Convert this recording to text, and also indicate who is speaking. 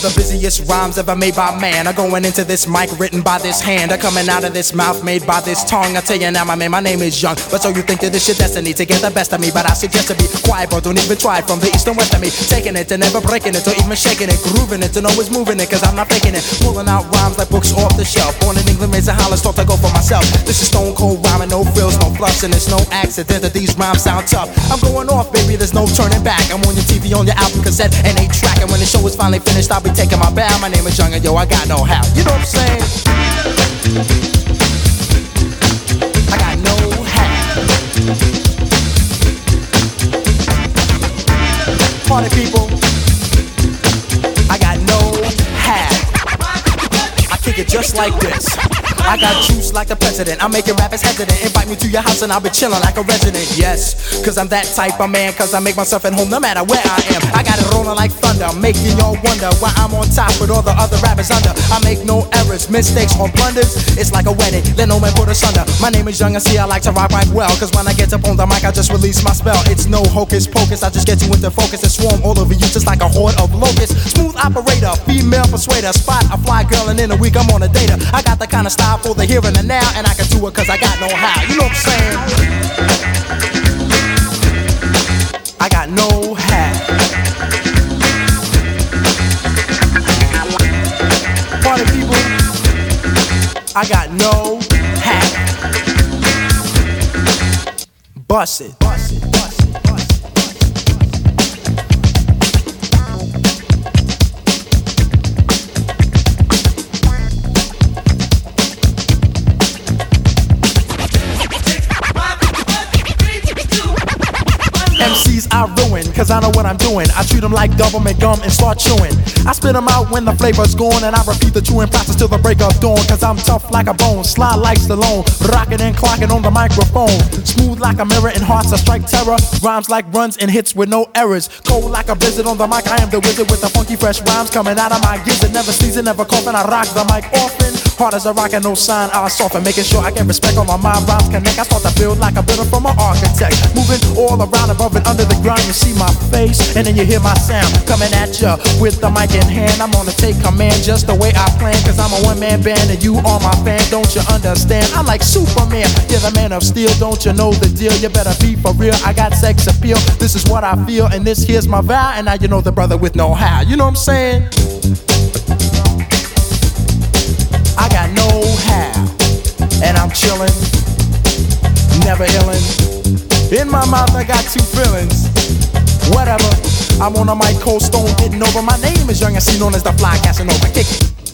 Speaker 1: the busiest rhymes ever made by man are going into this mic written by this hand, are coming out of this mouth made by this tongue. I tell you now, my man, my name is Young. But so you think that it's your destiny to get the best of me, but I suggest to be quiet, but don't even try it. From the east and west of me, taking it and never breaking it, or even shaking it, grooving it and always moving it, cause I'm not faking it. Pulling out rhymes like books off the shelf. Born in England, raised in Holland, thought to go for myself. This is stone cold rhyming, no frills, no fluffs, and it's no accident that these rhymes sound tough. I'm going off, baby, there's no turning back. I'm on your TV, on your album cassette, and 8-track. And when the show is finally finished, I'll be taking my bow. My name is Young, and yo, I got no how. You know what I'm saying? I got no how. Party people, I got no how. I kick it just like this. I got juice like the president. I'm making rappers hesitant. Invite me to your house and I'll be chilling like a resident. Yes, cause I'm that type of man. Cause I make myself at home no matter where I am. I got it rolling like thunder, making y'all wonder why I'm on top with all the other rappers under. I make no errors, mistakes or blunders. It's like a wedding, let no man put us under. My name is Young and see I like to rock right well. Cause when I get up on the mic I just release my spell. It's no hocus pocus, I just get you into focus and swarm all over you just like a horde of locusts. Smooth operator, female persuader. Spot a fly girl and in a week I'm on a data. I got the kind of style for the here and the now, and I can do it cause I got no how. You know what I'm saying? I got no how. Party people, I got no how. Bust it. Bust it. Bust it. Bust it. MCs I ruin, cause I know what I'm doing. I treat them like government gum and start chewing. I spit them out when the flavor's gone, and I repeat the chewing process till the break of dawn. Cause I'm tough like a bone, sly like Stallone, rocking and clocking on the microphone. Smooth like a mirror and hearts that strike terror. Rhymes like runs and hits with no errors. Cold like a blizzard on the mic, I am the wizard with the funky fresh rhymes coming out of my gizzard. Never season, never coughing, I rock the mic often. Hard as a rock and no sign, I'll soften. Making sure I get respect on my rhymes connect. I start to build like a builder from an architect. Moving all around above and under the ground. You see my face and then you hear my sound coming at ya with the mic in hand. I'm gonna take command just the way I plan. Cause I'm a one-man band and you are my fan. Don't you understand? I'm like Superman. You're the man of steel. Don't you know the deal? You better be for real. I got sex appeal. This is what I feel and this here's my vow. And now you know the brother with no how. You know what I'm saying? I got no how, and I'm chillin', never illin'. In my mouth I got two feelings. Whatever, I'm on a mic, cold stone, getting over. My name is Young and C, known as the Fly Casanova. Kick it.